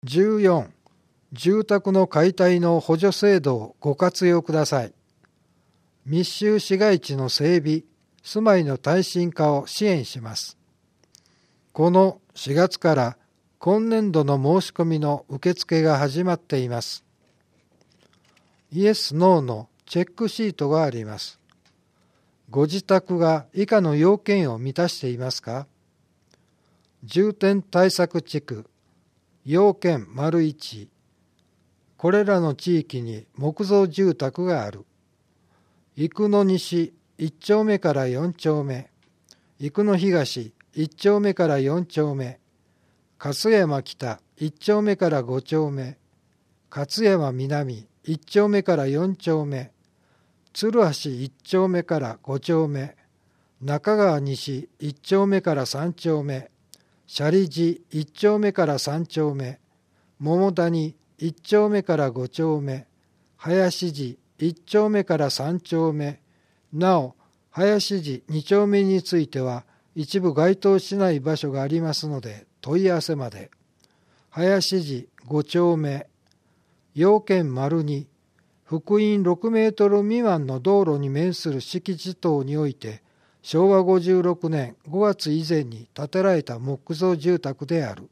14、住宅の解体の補助制度をご活用ください。密集市街地の整備、住まいの耐震化を支援します。この4月から今年度の申し込みの受付が始まっています。イエス・ノーのチェックシートがあります。ご自宅が以下の要件を満たしていますか？重点対策地区、要件 ①、これらの地域に木造住宅がある。生野西1丁目から4丁目、生野東1丁目から4丁目、勝山北1丁目から5丁目、勝山南1丁目から4丁目、鶴橋1丁目から5丁目、中川西1丁目から3丁目、斜里寺1丁目から3丁目、桃谷1丁目から5丁目、林寺1丁目から3丁目、なお、林寺2丁目については一部該当しない場所がありますので問い合わせまで。林寺5丁目、要件 ②、幅員6メートル未満の道路に面する敷地等において、昭和56年5月以前に建てられた木造住宅である。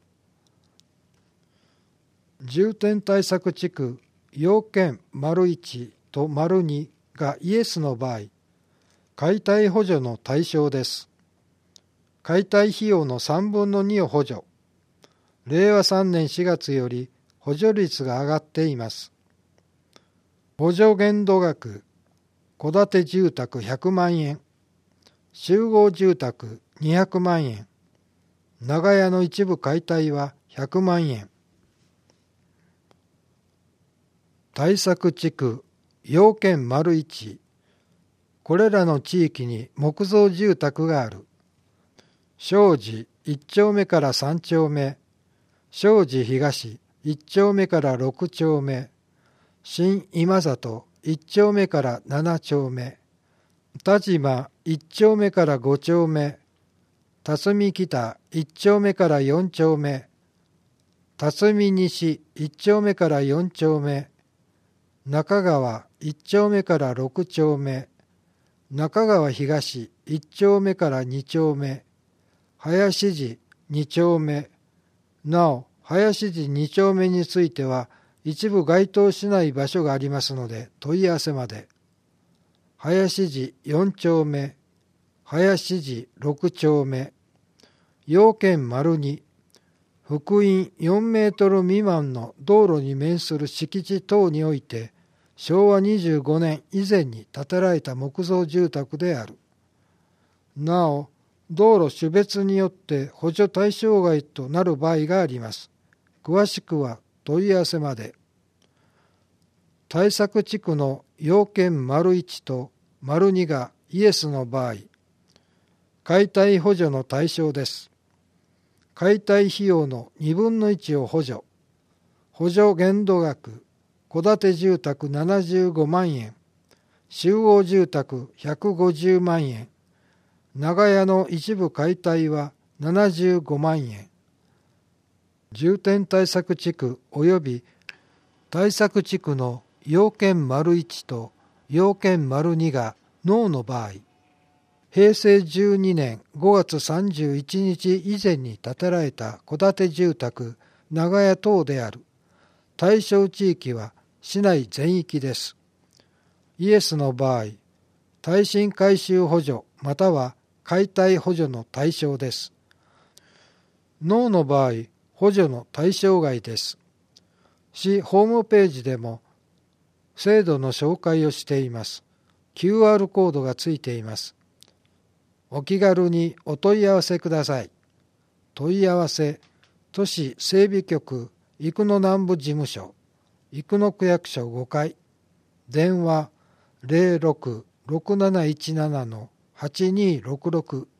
重点対策地区、要件 ①と ②がイエスの場合、解体補助の対象です。解体費用の3分の2を補助。令和3年4月より補助率が上がっています。補助限度額、戸建て住宅100万円、集合住宅200万円、長屋の一部解体は100万円。対策地区、要件 ①、これらの地域に木造住宅がある。庄司1丁目から3丁目、庄司東1丁目から6丁目、新今里1丁目から7丁目、田島1丁目から5丁目、辰巳北1丁目から4丁目、辰巳西1丁目から4丁目、中川1丁目から6丁目、中川東1丁目から2丁目、林寺2丁目、なお、林寺2丁目については、一部該当しない場所がありますので問い合わせまで。林寺4丁目、林寺6丁目、要件 ②、幅員4メートル未満の道路に面する敷地等において、昭和25年以前に建てられた木造住宅である。なお、道路種別によって補助対象外となる場合があります。詳しくは問い合わせまで。対策地区の要件 ①と ②がイエスの場合、解体補助の対象です。解体費用の2分の1を補助。補助限度額、戸建て住宅75万円、集合住宅150万円、長屋の一部解体は75万円。重点対策地区及び対策地区の要件 ①と要件 ②がノーの場合、平成12年5月31日以前に建てられた戸建て住宅、長屋等である。対象地域は市内全域です。イエスの場合、耐震改修補助または解体補助の対象です。ノーの場合、補助の対象外です。市ホームページでも制度の紹介をしています。QR コードがついています。お気軽にお問い合わせください。問い合わせ、都市整備局生野南部事務所、生野区役所5階、電話 06-6717-8266